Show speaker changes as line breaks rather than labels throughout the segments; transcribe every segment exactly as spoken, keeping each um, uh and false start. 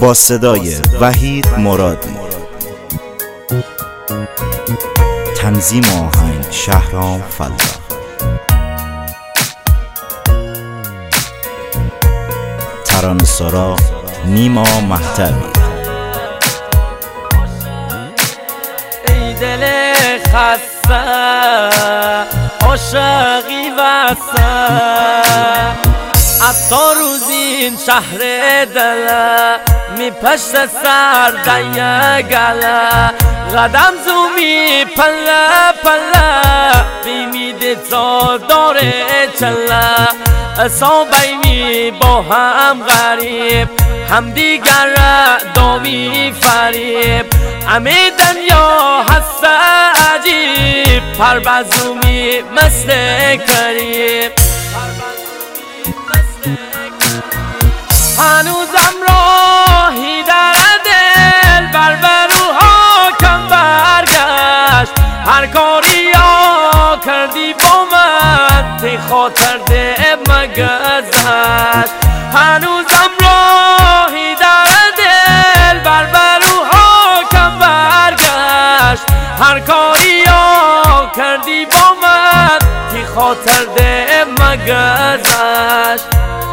با صدای وحید مرادی، تنظیم آهنگ شهرام فلاح، ترانه‌سرا نیما مهدوی.
ای دل خسته عاشقی وسط، حتی روز این شهر دل می پشت سر دنیا گله، قدم زومی پله پله بیمیده تا داره چله، اصابه می با هم غریب هم دیگر دامی فریب، همه دنیا هست عجیب پربزومی مثل کریم. هنوزم راهی در دل بر بروها کم برگشت، هر کاری ها کردی با من تی خاطر ده مگذشت. هنوزم راهی در دل بر بروها کم برگشت، هر کاری ها کردی با من تی خاطر ده مگذشت.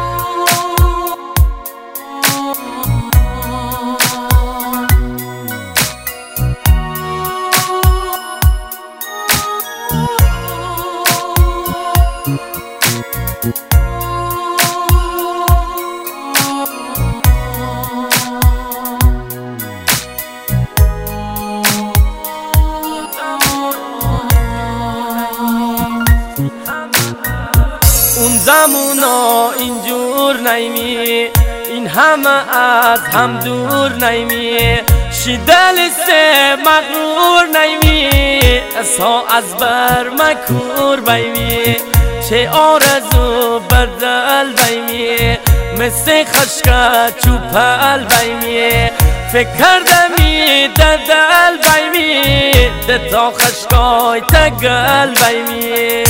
اون زمونا اینجور نیمی، این همه از هم دور نیمی، شی دل سه مغرور نیمی، اصها از بر مکور بیمی، چه آرزو بدل بیمی، مثل خشکا چوپل بیمی، فکر کردمی ددل بیمی، دتا خشکای تگل بیمی.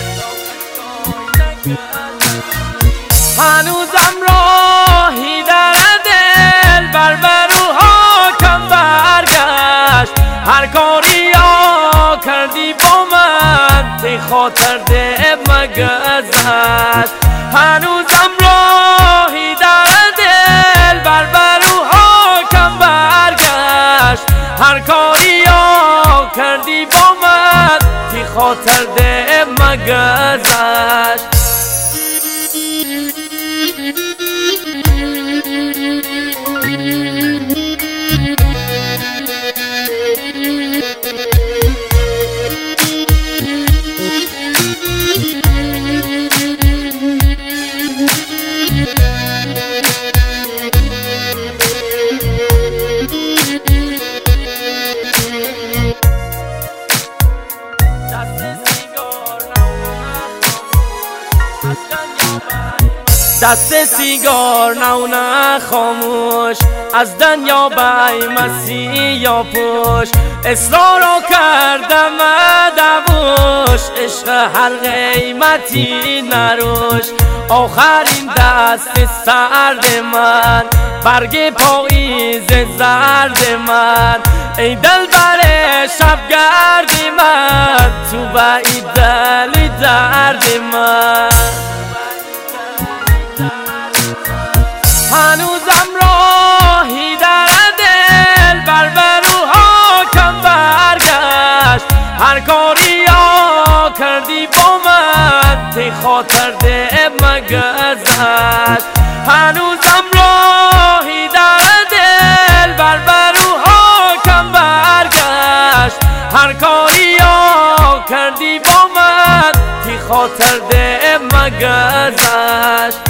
هنوزم راهی در دل بر بروها کم برگشت، هر کاری ها کردی با من تی خاطر ده مگذشت. هنوزم راهی در دل بر بروها کم برگشت، هر کاری ها کردی با من تی خاطر ده مگذشت. دست سیگار نونه خاموش، از دنیا بای مسیح پوش، اصرارو کردم دوش، عشق هر قیمتی نروش. آخرین دست سرد من، برگ پاییز زرد من، ای دل بر شبگردی من، تو با ای دل درد من. هنوزم راهی در دل بر بروها کم برگشت، هر کاری ها کردی با من تی خاطر ده مگذشت. هنوزم راهی در دل بر بروها کم برگشت، هر کاری ها کردی با من تی خاطر ده مگذشت.